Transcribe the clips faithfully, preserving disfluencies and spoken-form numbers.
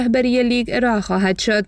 رهبری لیگ ارائه خواهد شد.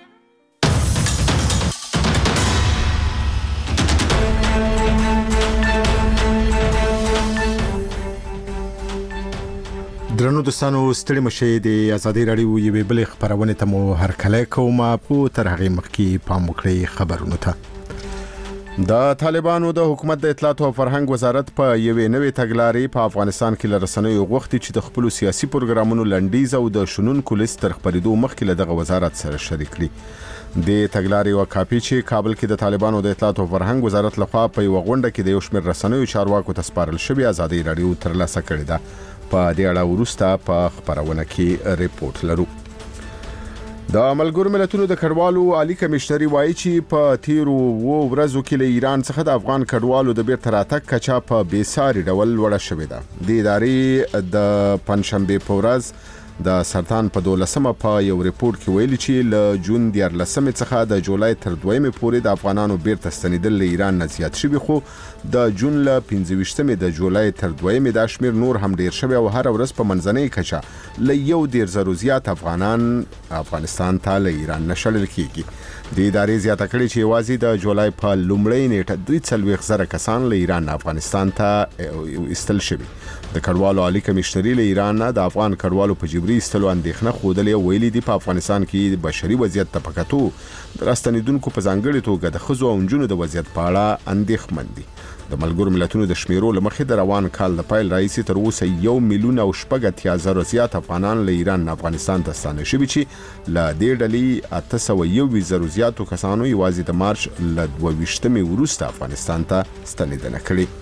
درنو دوستانو ستړي مشه د ازادي رادیو یوې بلې خبرونه ته مو هرکله کوم په تر هغه مخکې پام وکړئ خبرونه ته د طالبانو د حکومت د اطلاعات او فرهنګ وزارت په یوې نوې تګلارې په افغانستان کې لرسنوي غوښتي چې د خپل سیاسي پروګرامونو لنډیز او د شنونکو لیست تر خبرېدو مخکې له دغه وزارت سره شریک کړي د تګلارې او کاپی چې کابل کې د طالبانو د اطلاعات او فرهنګ وزارت لخوا په یو غونډه کې د یو شمېر رسنوي چارواکو ته سپارل شوی ازادي رادیو ترلاسه کړې ده. په دې اړه وروسته په خبرونه کې ریپورت لرو. د ملګرو ملتونو د کډوالو عالی کمشنري وایي چې په تیرو و ورځو کې له ایران څخه د افغان کډوالو د بیرته راتګ کچا په بیساري ډول لوړه شوې ده. د ادارې د پنځشنبه په ورځ د سرطان په دولسمه په یو ریپورت کې ویلي چې له جون دیارلسمه څخه د جولای تر دویمه پورې د افغانانو بیرته ستنیدل له ایران نه زیات شوي، خو د جون له پنځه ویشتمه د جولای تر دویمه د شمیر نور هم ډیر شوی او هر ورځ په منځنۍ کچه له یو ډیر زرو زیات افغانان افغانستان ته له ایران نشلل کیږي. د ادارې زیاته کړې چې واځي د جولای په لومړۍ نیټه دوه څلوېښت زره کسان له ایران افغانستان ته استل شوي. د کډوالو عالی کمشنري له ایران نه د افغان کډوالو په جبري استلو اندېښنه خوده ویلي دي په افغانستان کې د بشري وضعیت ته پکاتو د راستنیدونکو په ځانګړي توګه د ښځو او نجونو د وضعیت په اړه اندېښمن دي. د ملګرو ملتونو د شمیرو لمخې د روان کال د پایل راځي تر اوسه یو میلیون او شپږ اتیا زره زیات افغانان له ایران افغانستان ته ستانه شوي چې له دې ډلې اته سوه یو زره زیاتو کسانو یوازې د مارچ له دوه ویشتمې وروسته افغانستان ته ستنېدنه کړې.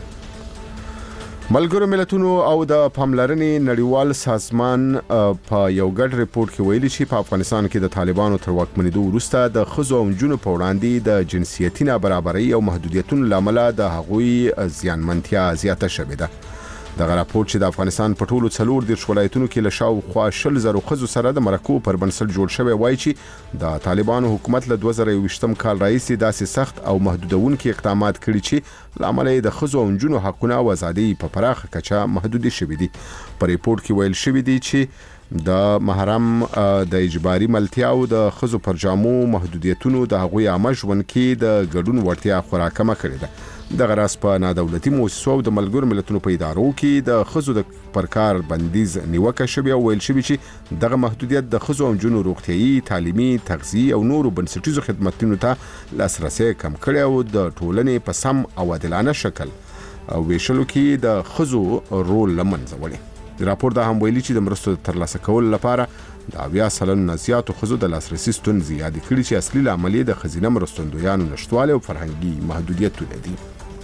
ملګرو ملتونو او د پاملرنې نړیوال سازمان په یو ګډ ریپورت کې ویلي چې په افغانستان کې د طالبانو تر واکمنېدو وروسته د ښځو او نجونو په وړاندې د جنسیتي نابرابرۍ او محدودیتونو له امله د هغوی زیانمنتیا زیاته شوې ده. دغه راپور چې د افغانستان په ټولو څلور دېرش ولایتونو کې له شاوخوا شل زره ښځو سره د مرکو پر بنسټ جوړ شوی وایي چې د طالبانو حکومت له دوه زره یوویشتم کال راهیسې داسې سخت او محدودونکي اقدامات کړي چې له امله د ښځو او نجونو حقونه او ازادۍ په پراخه کچه محدودې شوي دي. په ریپورت کې ویل شوي دي چې د محرم د اجباري ملتیاو د ښځو پر جامو محدودیتونو د هغوی عامه ژوند کې د ګډون وړتیا خورا کمه کړې ده. دغه راز په نادولتي مؤسسو او د ملګرو ملتونو په ادارو کې د ښځو د پر کار بندیز نیوکه شوې او ویل شوي چې دغه محدودیت د ښځو او نجونو روغتیایي، تعلیمي، تغذیې او نورو بنسټیزو خدماتو ته لاسرسی کم کړی او د ټولنې په سم او عادلانه شکل ویشلو کې د ښځو رول له منځه وړي. راپور دا هم ویلي چې د مرستو ترلاسه کولو لپاره د اویا سلنو نه زیاتو ښځو د لاسرسي ستونزې یادې کړي چې اصلي لامل یې د ښځینه مرستندویانو نشتوالی او فرهنګي محدودیتونه دي.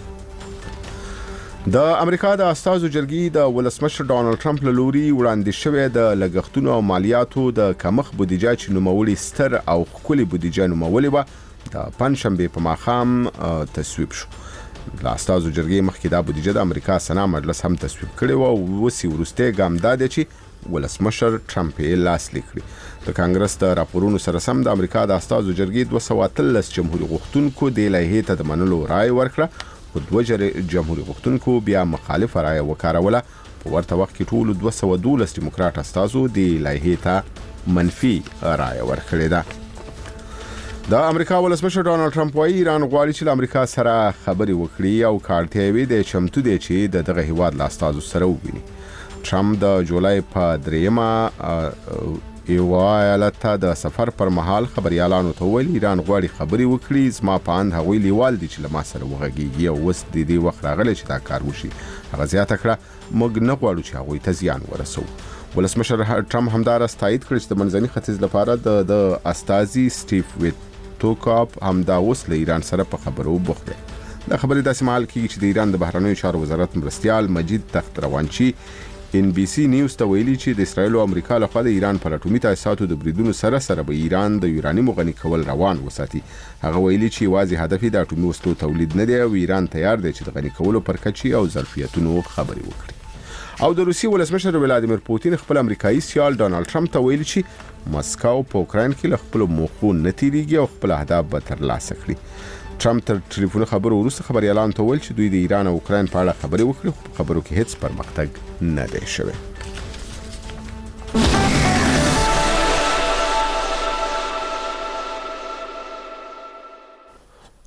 د امریکا د استازو جرګې د ولسمشر ډانلډ ټرمپ له لوري وړاندې شوی د لګښتونو او مالیاتو د کمښت بودیجه چې نوموړي ستر او ښکلې بودیجه نومولې وه د پنجشنبې په ماښام تصویب شو. د استازو جرګې مخکې دا بودیجه د امریکا سنا مجلس هم تصویب کړې وه او اوس یې وروستی ګام دا دی چې ولسمشر ټرمپ یې لاسلیک کړي. د کانګرس د راپورونو سره سم د امریکا د استازو جرګې دوه سوه اتلس جمهوري غوښتونکو دې لایحې ته د منلو رایه ورکړه، خو دوه جمهوري غوښتونکو بیا مخالفه رایه وکاروله. په ورته وخت کې ټولو دوه سوه دولس ډیموکراټ استازو دې لایحې ته منفي رایه ورکړې ده. د امریکا ولسمشر ډانلډ ټرمپ وايي ایران غواړي چې له امریکا سره خبرې وکړي او کارتیوي د چمتو دی چې د دغه هیواد له استازو سره وویني. ټرمپ د جولای په دریمه یو ایالت ته د سفر پر مهال خبريالانو ته ویل ایران غواړي خبرې وکړي، زما په اند هغوی لیوال دي چې له ما سره وغږیږي او اوس د دې وخت راغلی چې دا کار وشي. هغه زیاته کړه موږ نه غواړو چې هغوی ته زیان ورسوو. ولسمشر ټرمپ همداراز تایید کړ چې د منځني ختیځ لپاره د د استازي سټیف ویټوکاپ همدا اوس له ایران سره په خبرو بوخت دی. دا خبرې داسې مهال کېږي چې د ایران د بهرنیو چارو وزارت مرستیال مجید تخت روانچی ان بي سي نیوز ته ویلي چې د اسرائیل او امریکا لخوا د ایران پر اټومي تاسیساتو د بریدونو سره سره به ایران د یورانیم غني کول روان وساتي. هغه ویلي چې یوازې هدف د اټومي وسلو تولید نه دی او ایران تیار دی چې د غني کولو پر کچې او ظرفیتونو خبرې وکړي. او د روسي ولسمشر ولادیمیر پوتین خپل امریکایي سیال ډانلډ ټرمپ ته ویلي چې مسکو په اوکراین کې له خپل موخو نه تیریږي او خپل اهداف به ترلاسه کړي. ټرمپ تر ټلیفون خبرو وروسته خبريالانو ته ویل چې دوی د ایران او اوکراین په اړه خبرې وکړي، خو په خبرو کې هیڅ پرمختګ نه دی شوی.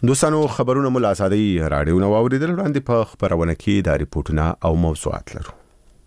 دوستانو خبرونه مو آزادي رادیو نو اوریدل وړاندې په خبرونه کې د ریپورتونه او موضوعات لرو.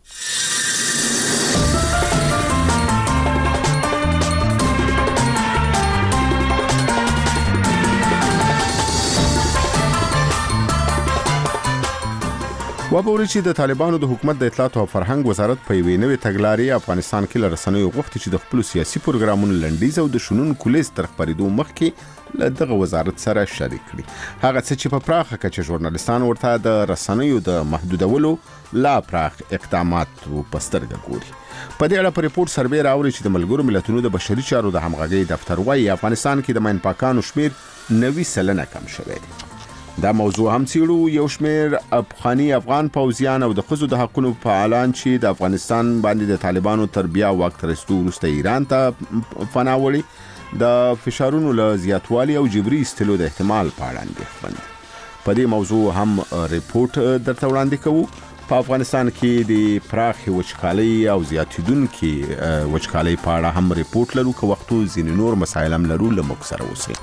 وبوري چې د طالبانو د حکومت د اطلاعات او فرهنګ وزارت په یوې نوې تګلارې افغانستان کې لرسنوي غوښتي چې د خپل سیاسي پروګرامونو لنډیز او د شنن کلیز تر خبرېدو مخکې له دغه وزارت سره شریک کړي. هغه څه چې په پراخه کچه ژورنالیستان ورته د رسنیو د محدودولو لا پراخ اقدامات په سترګه ګوري. په دې اړه په ریپورت سروې راوړي چې د ملګرو ملتونو د بشري چارو د همغږۍ دفتر وايي افغانستان کې د ماین پاکانو شمیر نوي سلنه کم شوی دی. دا موضوع هم څیړو. یو شمیر افغاني افغان پوځیان او د خزو د حقوقو فعالان چې د افغانستان باندې د طالبانو تربیه وخت رسټو وروسته ایران ته پناه وړي د فشارونو له زیاتوالي او جبري استلو د احتمال په اړه اندېښمن. په دې موضوع هم ریپورت درته وړاندې کوو. په افغانستان کې د پراخي وچکالۍ او زیاتیدونکو وچکالۍ په اړه هم ریپورت لرو که وختو ځینې نور مسایل هم لرو له موږ سره اوسئ.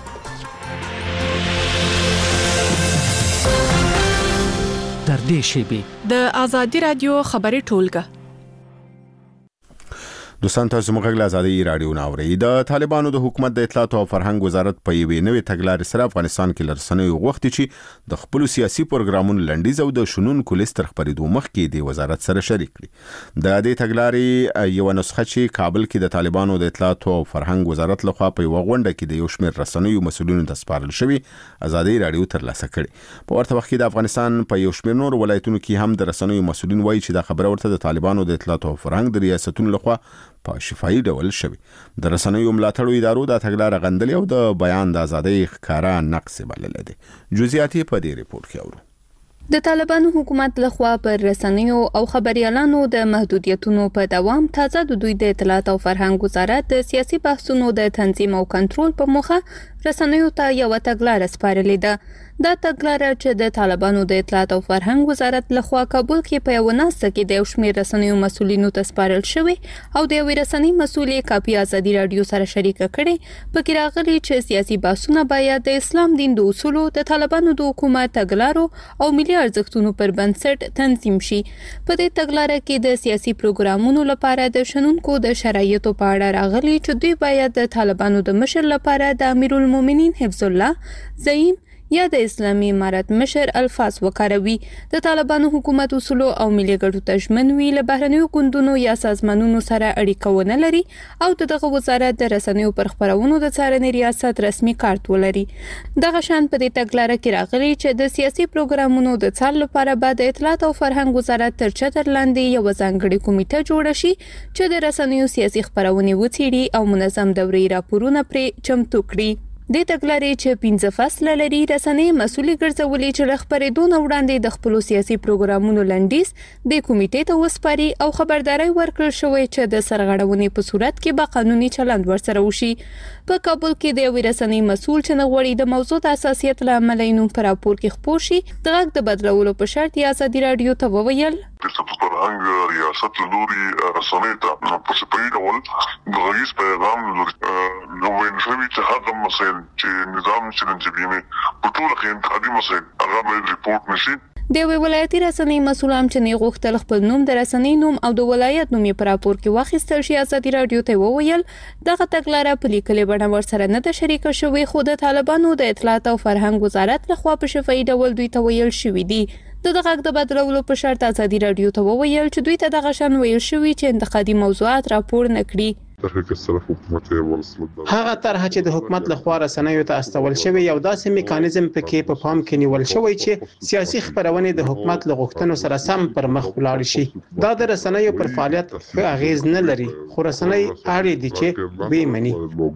در دې شیبه د آزادی رادیو خبري ټولګه. دوستان تاسو موږ له آزادی رادیو ناوړي. د طالبانو د حکومت د اطلاعات او فرهنګ وزارت په یوې نوې تګلارې سره افغانستان کې لرسنوي غوښتي چې د خپل سیاسي پروګرامونو لنډیز او د شنن کلیز تر خبرېدو مخکې د وزارت سره شریک کړي. د دې تګلارې یو نسخه چې کابل کې د طالبانو د اطلاعات او فرهنګ وزارت لخوا په یو غونډه کې د یو شمېر رسنیو مسؤلینو ته سپارل شوی آزادی رادیو ترلاسه کړي. په ورته وخت کې د افغانستان په یو شمېر نور ولایتونو کې هم د رسنیو مسؤلین وایي چې د خبره ورته د طالبانو د اطلاعات او فرهنګ د ریاستونو لخوا په شفاهي ډول شوی. د رسنیو ملاتړو ادارو د تګلارې غندلې او د بیان د ازادۍ ښکارا نقص بلل دي. جزئیات په دې ریپورت کې اورو. د طالبانو حکومت لخوا پر رسنیو او خبريالانو د محدودیتونو په دوام تازه د دوی د اطلاعات او فرهنګ وزارت د سیاسي بحثونو د تنظیم او کنټرول په موخه رسنیو ته یو تګلارې سپارلې ده. دا تګلارې چې د طالبانو د اطلاعات او فرهنګ وزارت لخوا کابل کې په یو ناسته کې د یو شمېر رسنیو مسؤلینو ته سپارل شوی او د یو رسنۍ مسؤلې کاپي آزادي رادیو سره شریک کړي. پکې راغلي چې سیاسي بحثونه باید د اسلام دین د اصولو، د طالبانو د حکومت تګلارو او ملي ارزښتونو پر بنسټ تنظیم شي. په دې تګلارې کې د سیاسي پروګرامونو لپاره د شنونکو د شرایطو په اړه راغلي چې دوی باید د طالبانو د مشر لپاره د امیرالمؤمنین حفظ الله، زعیم یا د اسلامي امارت مشر الفاظ وکاروي. د طالبانو حکومت اصول او ملي ګټو ته ژمن وي، له بهرنیو ګوندونو یا سازمانونو سره اړیکه ونه لري او دغه وزارت د رسنیو پر خبرونو د څارنې ریاست رسمي کارت ولري. دغه شان په دې تګلارې کې راغلي چې د سیاسي پروګرامونو د څار لپاره بعد اطلاعات او فرهنګ وزارت تر چتر لاندې یو ځانګړي کمیټه جوړ شي چې د رسنیو سیاسي خبرونه وڅېړي او منظم دوري راپورونه پرې چمتو کړي. د تګلارې چې پنځه فصله لري رسنۍ مسؤلي ګرځولې چې خبرېدو نه وړاندې د خپل سیاسي پروګرامونو لنډیز د کمیټې ته وسپاري او خبرداري ورکړل شوې چې د سرغړونې په صورت کې به قانوني چلند ورسره وشي. په کابل کې د یو رسنۍ مسؤل چې نه غوړي د موضوع د اساسیت لامل یې په راپور کې خپور شي د غږ د بدلولو په شرط یې آزادي رادیو ته وویل فرهنګ ریاست لوري رسنۍ ته په سپری ډول د غږیز پیغام نو وین شوی چې هغه مسایل چې نظام چلنجوي په ټول کې انتخابي مسایل هغه باید ریپورت نشي. د یو ولایتي رسنۍ مسؤل هم چې نه غوښتل خپل نوم د رسنۍ نوم او د ولایت نوم په راپور کې واخیستل شي آزادي رادیو ته وویل دغه تګلارې په لیکلې بڼه ورسره نه ده شریک شوې، خو د طالبانو د اطلاعات او فرهنګ وزارت لخوا په شفاهي ډول دوی ته ویل شوی دی. د دغه د بدلولو په شرط آزادي رادیو ته وویل چې دوی ته دغه شان ویل شوی چې انتقادي موضوعات راپور نه کړي. هغه طرحه چې د حکومت لخوا رسنیو ته استول شوی یو داسې میکانیزم پکې په پام کې نیول شوی چې سیاسي خبرونه د حکومت له غوښتنو سره سم پر مخ ولاړ شي. دا د رسنیو پر فعالیت ښه اغیز نه لري، خو رسنۍ اړ دي چې به مني.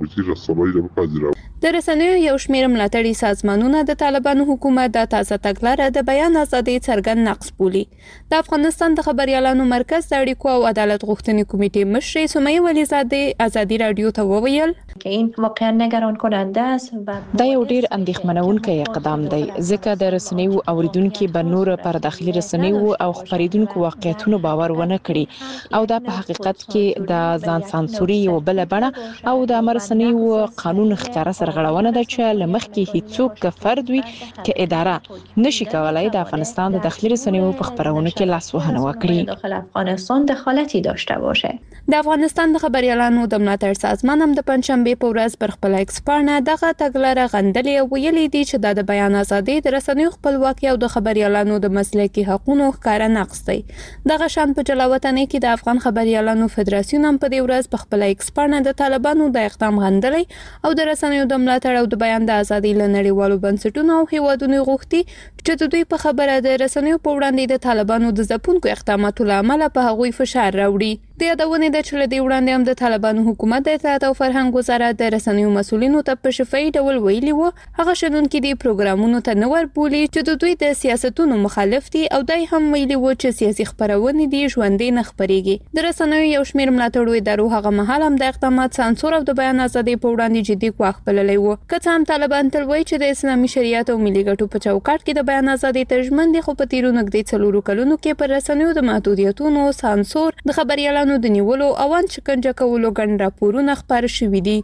د رسنیو یو شمېر ملاتړي سازمانونه د طالبانو حکومت د تازه تګلارې د بیان ازادي څرګند نقص بولي. د افغانستان د خبريالانو مرکز د اړیکو او عدالت غوښتنې کمیټې مشر سمیه ولیزاده آزادی رادیو ته وویل این واقعا نگران کننده است. دا یو ډیر اندېښمنونکی اقدام دی ځکه د رسنیو اوریدونکو بر نور پر داخلي رسنیو او خبرېدونکو واقعیتونو باور ونه کړي او دا په حقیقت کې د ځان سانسوري یو بل بڼه او د رسنیو قانون ښکارا سره سرغړونه ده چې لمخ کې هیڅوک که فرد وي که اداره نشي کولای د افغانستان د داخلي رسنیو په خبرونو کې لاسوهنه وکړي. داخل افغانستان دخالتی داشته باشه. د افغانستان د خبريالانو د ملاتړ سازمان هم د پنځشنبه په ورځ پر خپل ایکس پاڼه دغه تګلاره غندلې او ویلي دي چې د بیان ازادي د رسنیو خپلواکي او د خبريالانو د مسلکي حقوقو ښکارا نقص دی. دغه شان په جلاوطنۍ کې د افغان خبريالانو فدراسیون هم په دې ورځ په خپل ایکس پاڼه د طالبانو د اقدام غندلې او د رسنیو د ملاتړ او د بیان د ازادي لنړیوالو بنسټونو او هیوادونو غوښتي چې د دوی په خبره د رسنیو په وړاندې د طالبانو د ځپونکو اقداماتو لامل په هغوی فشار راوړي. د یادونه د چل دی وړاندې هم د طالبانو حکومت د اطلاعات او فرهنګ وزارت د رسنیو مسولینو ته په شفاهي ډول ویلي وو هغه شنونکي د پروګرامونو ته نور بولی چې د دوی د سیاستونو مخالف دي او دای هم ویلي وو چې سیاسي خبرونه دي ژوندې نه خبريږي. د رسنیو یو شمېر ملاتړو ادارو هغه مهال هم د اقدامات سانسور او د بیان ازادي په وړاندې جدي ګواښ بللی وو. که څه هم طالبان تل وایي چې د اسلامي شریعت او ملي ګټو په چوکاټ کې د بیان ازادي ترجمن دي خو په تیرو نږدې څلورو کلونو کې پر رسنیو د محدودیتونو سانسور د خبريالانو د نیولو او ان شکنجه کولو ګڼ راپورونه خبر شوي دي.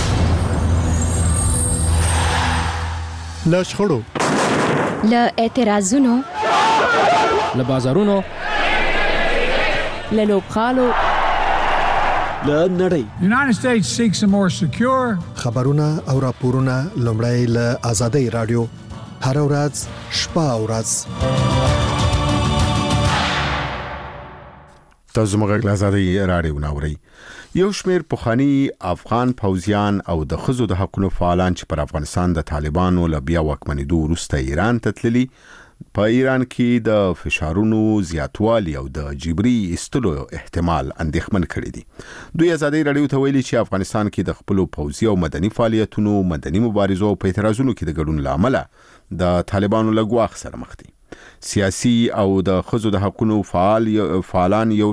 له شخړو له اعتراضونو له بازارونو له لوبغالو له نړۍ United States seeks a more secure خبرونه او راپورونه لومړی له آزادۍ رادیو هر ورځ شپه او ورځ تاسو موږ غلازادي راډیو ناوړي. یو شمېر پخوانی افغان پوځیان او د خزو د حقوقو فعالان چې پر افغانستان د طالبانو له بیا واکمنېدو وروسته ایران ته تللي په ایران کې د فشارونو زیاتوالی او د جبري استلو احتمال اندېښمن کړي دي. دوی آزادۍ راډیو ته ویلي چې افغانستان کې د خپل پوځي او مدني فعالیتونو مدني مبارزو په اعتراضونو کې د ګډون لامل د طالبانو له ګواښ سره مخ دي. سیاسي او د خزو د حقوقو فعال فعالان یو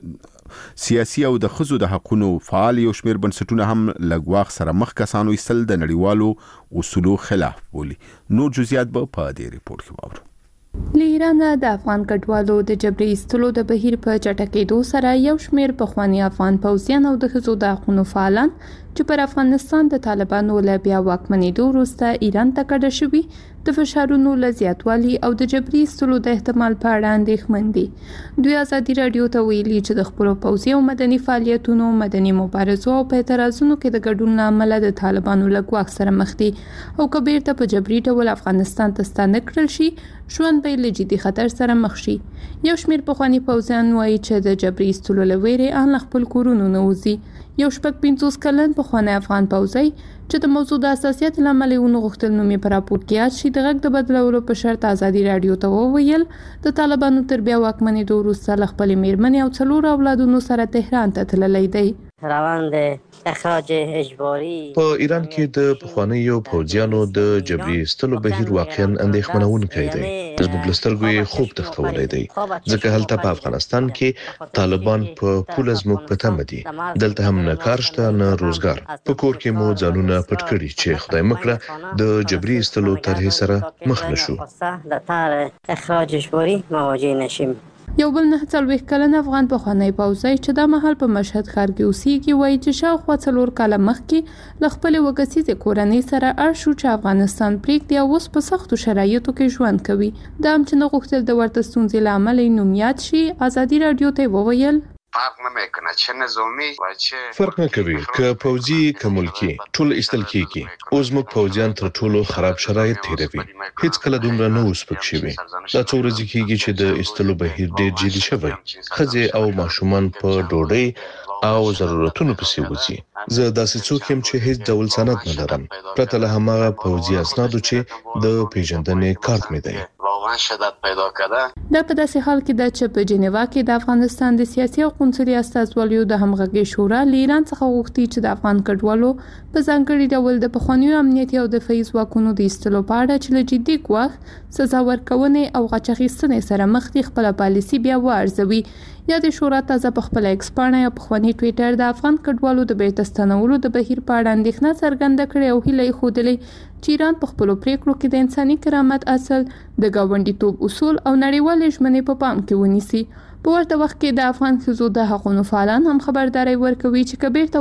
سیاسي او د خزو د حقوقو فعال یو شمېر بنسټونه هم لګواخ سره مخ کسانو ایستل د نړیوالو اصولو خلاف بولي. نو جزئیات به په دې ریپورت کې واورو. له ایران د افغان کډوالو د جبري ایستلو د بهیر په چټکېدو سره یو شمېر پخوانی افغان پوځیان او د خزو د حقوقو فعالان چې پر افغانستان د طالبانو له بیا واکمنېدو وروسته ایران ته کډه شوي د فشارونو له زیاتوالي او د جبري ایستلو د احتمال په اړه اندېښمن دي. دوی آزادي راډیو ته ویلي چې د خپلو پوځي او مدني فعالیتونو مدني مبارزو او په اعتراضونو کې د ګډون له امله د طالبانو له ګواښ سره مخ دي او که بیرته په جبري ډول افغانستان ته ستانه کړل شي ژوند به له جدي خطر سره مخ شي. یو شمېر پخوانی پوځیان وایي چې د جبري ایستلو له ویرې ان خپل کورونو نه وځي. یو شپږ پنځوس کلن پخوانی افغان پوځي چې د موضوع د حساسیت لامل یې ونه غوښتل نوم یې په راپور کې یاد شي د غږ د بدلولو په شرط آزادي راډیو ته وویل د طالبانو تر بیا واکمنېدو وروسته له خپلې میرمنې او څلورو اولادونو سره تهران ته تللی دی. روند اخراج اجباري په ایران کې د پخوانیو پوځیانو د جبري ایستلو بهیر واقعا اندېښمنونکی دی. زموږ له سترګو یې خوب تښتولی دی ځکه هلته په افغانستان کې طالبان په پوله زموږ په تمه دي. دلته هم نه کار شته نه روزګار. په کور کې مو ځانونه پټ کړي چې خدای مکړه د جبري ایستلو طرحې سره مخ نشو. د طرح اخراج اجباري مواجه نشیم. یو بل نه څلوېښت کلن افغان پخوانی پوځي چې د مهال په مشهد ښار کې اوسېږي وایي چې شاوخوا څلور کاله مخکې له خپلې وګسیزې کورنۍ سره اړ شو چې افغانستان پرېږدي او اوس په سختو شرایطو کې ژوند کوي. دا هم چې نه غوښتل د ورته ستونزې له امله یې نوم یاد شي. آزادي راډیو ته وویل فرق نه کوي که پوځي که ملکی ټول ایستل کیږي. اوس موږ پوځیان تر ټولو خراب شرایط تیروي. هیڅ کله دومره نه اوس پک شوي. دا څو ورځې کیږي چې د ایستلو بهیر ډېر جدي شوی. ښځې او ماشومان په ډوډۍ او ضرورتونو پسې وځي. زه داسې څوک یم چې هیڅ ډول سند نه لرم پرته له هماغه پوځي اسنادو چې د پیژندنې کارت مې دی. دا په داسې حال کې ده چې په جنیوا کې د افغانستان د سیاسي او قونسلي استازوالیو د همغږۍ شورا له ایران څخه غوښتي چې د افغان کډوالو په ځانګړي ډول د پخوانیو امنیتي او دفاعي ځواکونو د ایستلو په اړه چې له جدي ګواښ سزا ورکونې او غچ اخیستنې سره مخ دي خپله پالیسي بیا وارزوي. یا د شورا تازه په خپل ایکس پاڼه یا پخوانی ټویټر د افغان کډوالو د بیرته ستنولو د بهیر په اړه اندېښنه څرګنده کړې او هیله یې ښودلې چې ایران په خپلو پریکړو کې د انساني کرامت اصل د ګاونډیتوب اصول او نړیوالې ژمنې په پام کې ونیسي. په ورته وخت کې د افغان ښځو د حقوقو فعالان هم خبرداري ورکوي چې که بیرته